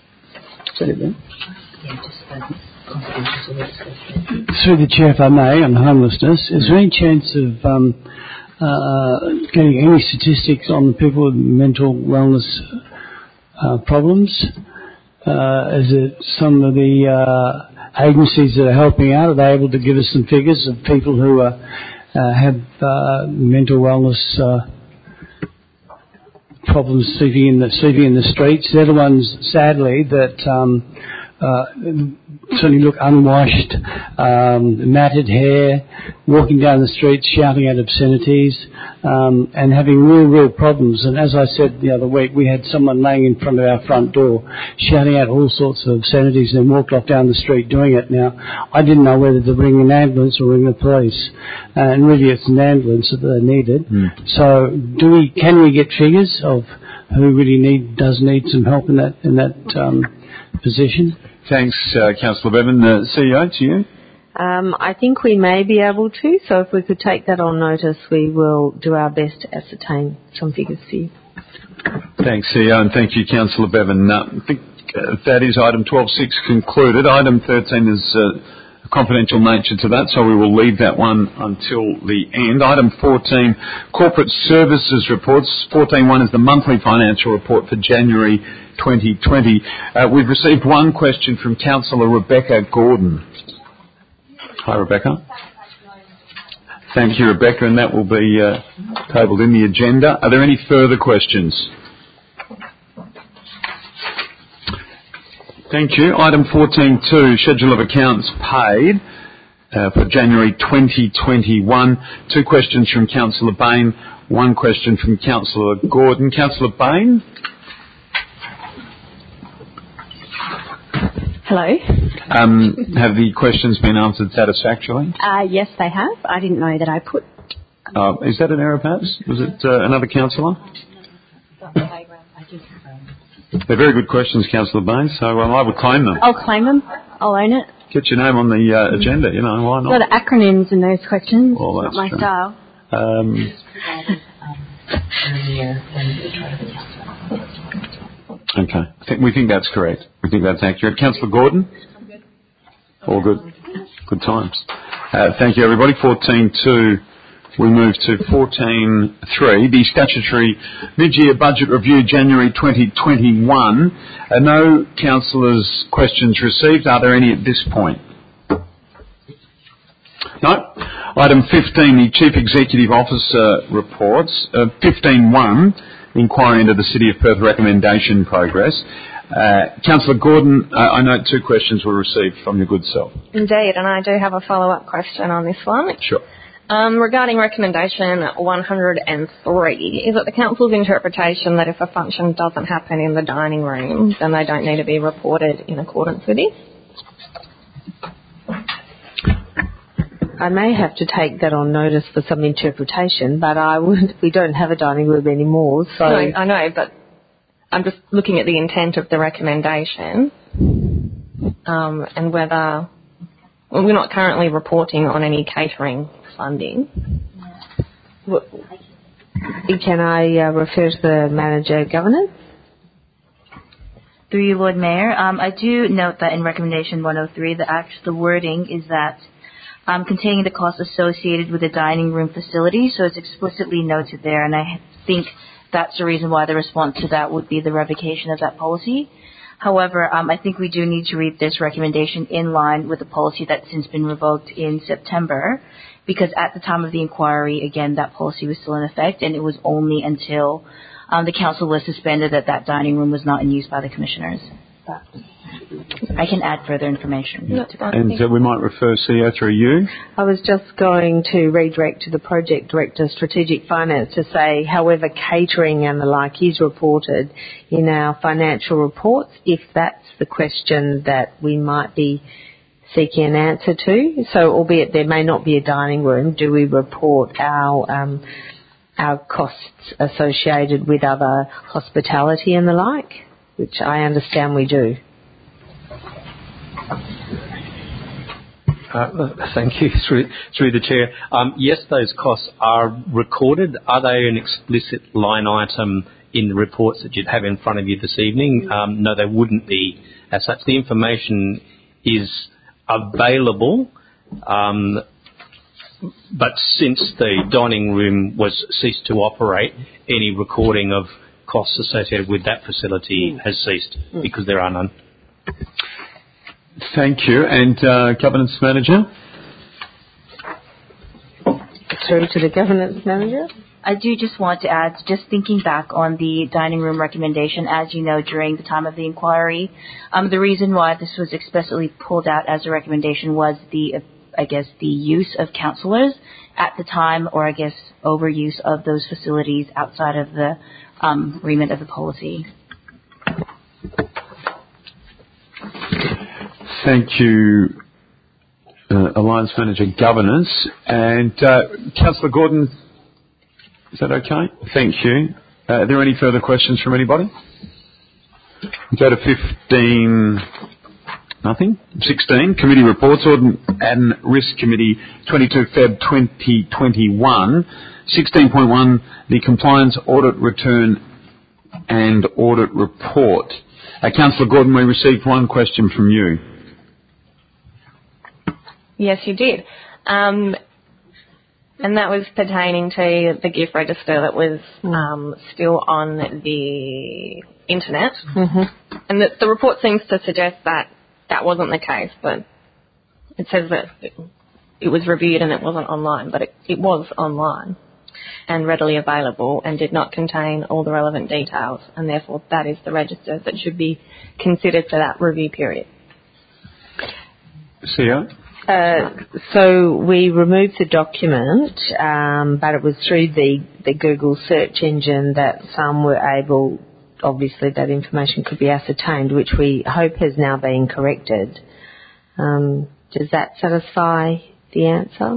Through the Chair, if I may, on homelessness, is there any chance of getting any statistics on the people with mental wellness problems? Is it some of the agencies that are helping out, are they able to give us some figures of people who have mental wellness problems sleeping in the streets? They're the ones, sadly, that certainly look unwashed, matted hair, walking down the streets shouting out obscenities, and having real problems. And as I said the other week, we had someone laying in front of our front door shouting out all sorts of obscenities and walked off down the street doing it. Now, I didn't know whether to ring an ambulance or ring the police, and really it's an ambulance that they needed. So can we get figures of who really does need some help in that position? Thanks, Councillor Bevan. CEO, to you. I think we may be able to, so if we could take that on notice, we will do our best to ascertain some figures for you. Thanks, CEO, and thank you, Councillor Bevan. I think that is item 12.6 concluded. Item 13 is confidential nature to that, so we will leave that one until the end. Item 14, corporate services reports. 14.1 is the monthly financial report for January 2020. We've received one question from Councillor Rebecca Gordon. Hi, Rebecca. Thank you, Rebecca, and that will be tabled in the agenda. Are there any further questions? Thank you. Item 14.2, schedule of accounts paid for January 2021. Two questions from Councillor Bain, one question from Councillor Gordon. Councillor Bain. Hello. Have the questions been answered satisfactorily? Yes, they have. I didn't know that I put... Is that an error, perhaps? Was it another councillor? They're very good questions, Councillor Bain, so I would claim them. I'll claim them. I'll own it. Get your name on the agenda, you know, why not? A lot of acronyms in those questions. Well, that's not my true. style. Okay. We think that's correct. We think that's accurate. Councillor Gordon? All good. Good times. Thank you, everybody. 14.2. We move to 14.3, the statutory mid-year budget review, January 2021. No councillors' questions received. Are there any at this point? No. Item 15, the Chief Executive Officer reports. 15.1, inquiry into the City of Perth recommendation progress. Councillor Gordon, I note two questions were received from your good self. Indeed, and I do have a follow-up question on this one. Sure. Regarding recommendation 103, is it the council's interpretation that if a function doesn't happen in the dining room, then they don't need to be reported in accordance with it? I may have to take that on notice for some interpretation, but we don't have a dining room anymore, so... No, I know, but I'm just looking at the intent of the recommendation and whether... Well, we're not currently reporting on any catering funding. Can I refer to the manager governance? Through you, Lord Mayor. I do note that in recommendation 103, the wording is that containing the costs associated with the dining room facility, so it's explicitly noted there, and I think that's the reason why the response to that would be the revocation of that policy. However, I think we do need to read this recommendation in line with the policy that's since been revoked in September, because at the time of the inquiry, again, that policy was still in effect, and it was only until the council was suspended that dining room was not in use by the commissioners. I can add further information. And we might refer CEO through you. I was just going to redirect to the Project Director, Strategic Finance, to say, however, catering and the like is reported in our financial reports, if that's the question that we might be seeking an answer to. So, albeit there may not be a dining room, do we report our costs associated with other hospitality and the like, which I understand we do. Thank you. Through the Chair. Yes, those costs are recorded. Are they an explicit line item in the reports that you'd have in front of you this evening? No, they wouldn't be as such. The information is available, but since the dining room was ceased to operate, any recording of costs associated with that facility has ceased because there are none. Thank you. And Governance Manager? Through to the Governance Manager. I do just want to add, just thinking back on the dining room recommendation, as you know, during the time of the inquiry, the reason why this was explicitly pulled out as a recommendation was the use of councillors at the time, or overuse of those facilities outside of the remit of the policy. Thank you, Alliance Manager Governance. And Councillor Gordon, is that okay? Thank you. Are there any further questions from anybody? We go to 15. Nothing. 16, Committee Reports, Audit and Risk Committee, 22 Feb 2021. 16.1, the Compliance Audit Return and Audit Report. Councillor Gordon, we received one question from you. Yes, you did. And that was pertaining to the gift register that was still on the internet. Mm-hmm. And the report seems to suggest that that wasn't the case, but it says that it was reviewed and it wasn't online, but it was online and readily available and did not contain all the relevant details, and therefore that is the register that should be considered for that review period. CEO? So we removed the document, but it was through the Google search engine that some were able, obviously that information could be ascertained, which we hope has now been corrected. Does that satisfy the answer?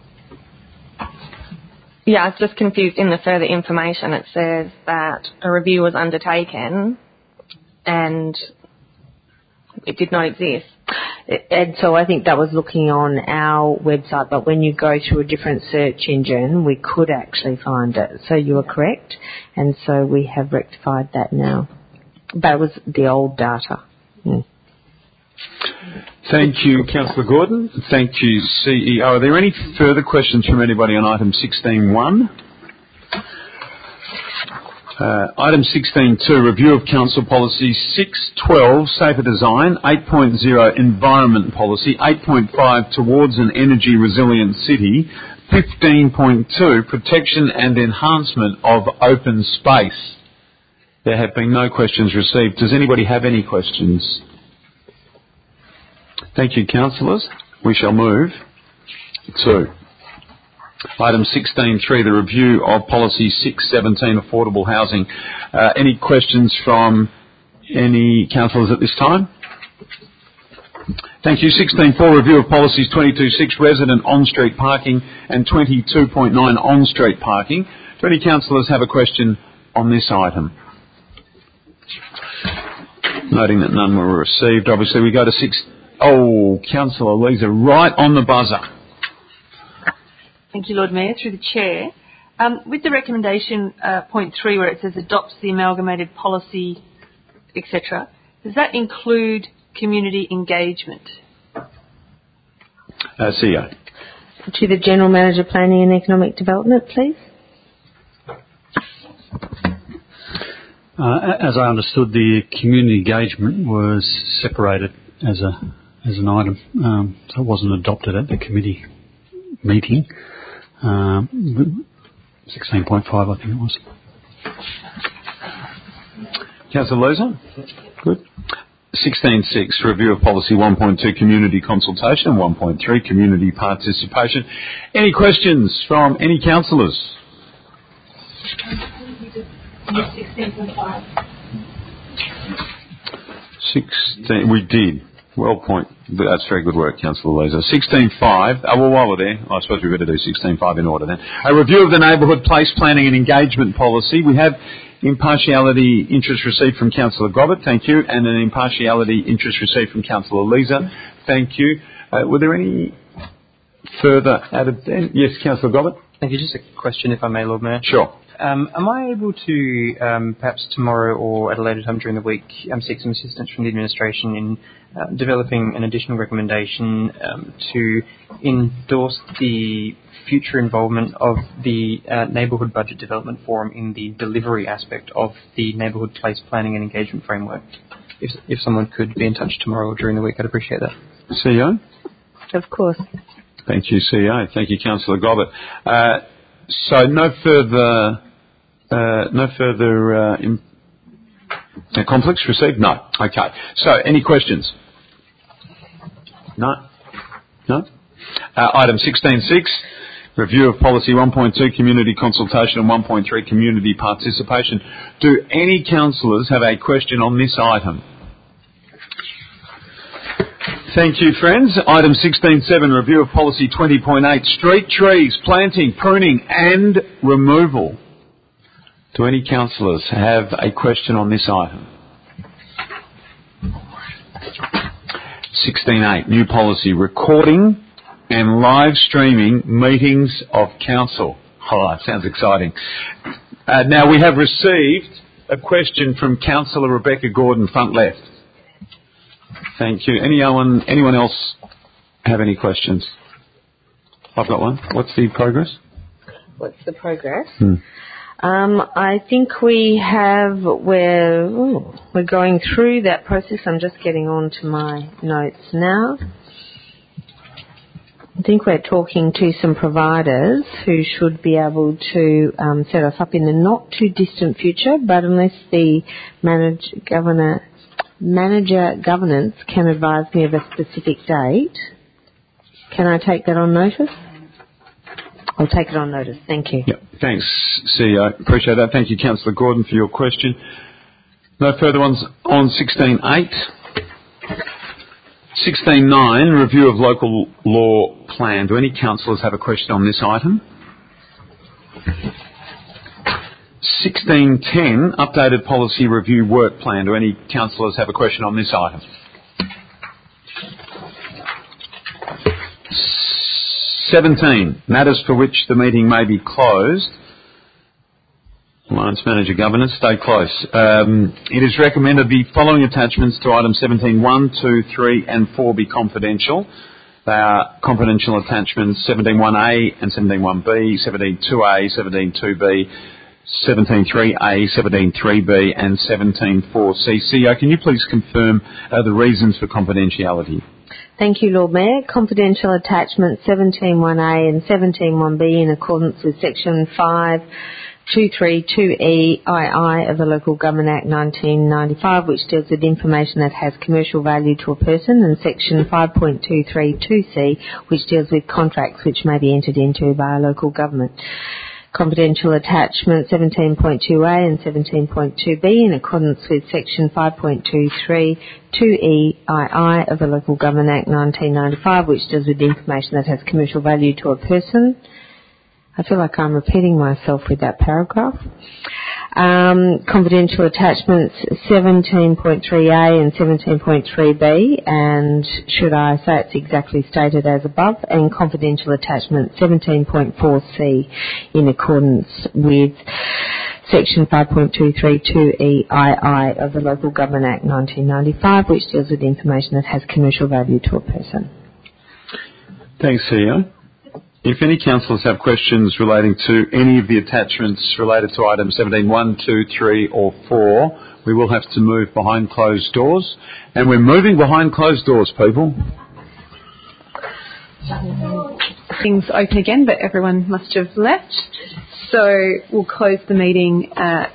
Yeah, I was just confused in the further information. It says that a review was undertaken and it did not exist. And so I think that was looking on our website, but when you go through a different search engine, we could actually find it. So you are correct, and so we have rectified that now. But it was the old data. Mm. Thank you, Councillor Gordon. Thank you, CEO. Are there any further questions from anybody on item 16.1? Item 16.2, review of Council Policy 6.12, Safer Design, 8.0, Environment Policy, 8.5, Towards an Energy Resilient City, 15.2, Protection and Enhancement of Open Space. There have been no questions received. Does anybody have any questions? Thank you, councillors. We shall move to item 16.3, the review of policy 6.17, affordable housing. Any questions from any councillors at this time? Thank you. 16.4, review of policies 22.6, resident on-street parking, and 22.9, on-street parking. Do any councillors have a question on this item? Noting that none were received, obviously we go to Councillor Leeser, right on the buzzer. Thank you, Lord Mayor. Through the Chair. With the recommendation point 3 where it says adopts the amalgamated policy, etc., does that include community engagement? CEO. To the General Manager, Planning and Economic Development, please. As I understood, the community engagement was separated as an item, so it wasn't adopted at the committee meeting. 16.5, I think it was. Councillor Leeser? Good. 16.6, review of policy 1.2, community consultation, 1.3, community participation. Any questions from any councillors? 16, we did. Well point. That's very good work, Councillor Leeser. 16.5. Well, while we're there, I suppose we better do 16.5 in order then. A review of the neighbourhood place planning and engagement policy. We have impartiality interest received from Councillor Gobbett, thank you, and an impartiality interest received from Councillor Leeser, thank you. Were there any further added then? Yes, Councillor Gobbett. Thank you. Just a question, if I may, Lord Mayor. Sure. Am I able to, perhaps tomorrow or at a later time during the week, seek some assistance from the administration in developing an additional recommendation to endorse the future involvement of the Neighbourhood Budget Development Forum in the delivery aspect of the Neighbourhood Place Planning and Engagement Framework? If someone could be in touch tomorrow or during the week, I'd appreciate that. CEO? Of course. Thank you, CEO. Thank you, Councillor Gobbett. So no further conflicts received? No. Okay. So any questions? No? Item 16.6, review of policy 1.2, community consultation, and 1.3, community participation. Do any councillors have a question on this item? Thank you, friends. Item 16.7, review of policy 20.8, street trees, planting, pruning and removal. Do any councillors have a question on this item? 16.8, new policy, recording and live streaming meetings of council. Oh, that sounds exciting. Now we have received a question from Councillor Rebecca Gordon, front left. Thank you. Anyone else have any questions? I've got one. What's the progress? What's the progress? I think we're going through that process. I'm just getting on to my notes now. I think we're talking to some providers who should be able to set us up in the not too distant future, but unless the manager governance can advise me of a specific date, can I take that on notice? I'll take it on notice. Thank you. Yep. Thanks, CEO. Appreciate that. Thank you, Councillor Gordon, for your question. No further ones on 16.8. 16.9, review of local law plan. Do any councillors have a question on this item? 16.10, updated policy review work plan. Do any councillors have a question on this item? 17, matters for which the meeting may be closed. Alliance Manager Governance, stay close. It is recommended the following attachments to item 17.1, 2, 3 and 4 be confidential. They are confidential attachments 17.1a and 17.1b, 17.2a, 17.2b, 17.3a, 17.3b and 17.4c. CEO, can you please confirm the reasons for confidentiality? Thank you, Lord Mayor. Confidential attachments 17.1a and 17.1b in accordance with Section 5232E II of the Local Government Act 1995, which deals with information that has commercial value to a person, and Section 5.232C, which deals with contracts which may be entered into by a local government. Confidential attachment 17.2a and 17.2b in accordance with Section 5.232E II of the Local Government Act 1995, which deals with information that has commercial value to a person. I feel like I'm repeating myself with that paragraph. Confidential attachments 17.3a and 17.3b, and should I say it's exactly stated as above, and confidential attachment 17.4c in accordance with Section 5.232E II of the Local Government Act 1995, which deals with information that has commercial value to a person. Thanks, CEO. If any councillors have questions relating to any of the attachments related to items 17.1, 2, 3 or 4, we will have to move behind closed doors. And we're moving behind closed doors, people. Things open again, but everyone must have left. So we'll close the meeting at,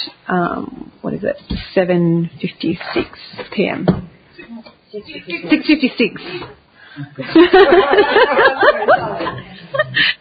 7:56 p.m. 6:56.